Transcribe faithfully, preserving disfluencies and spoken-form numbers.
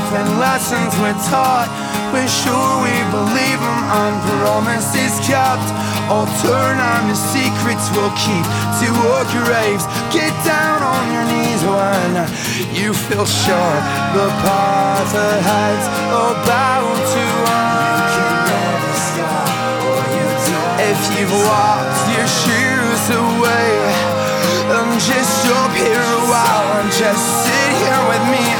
life and lessons we're taught. We're sure we believe them on promises kept. All turn on the secrets we'll keep to our graves. Get down on your knees when you feel sure the path ahead's about to end. If you've walked your shoes away, then just stop here a while and just sit here with me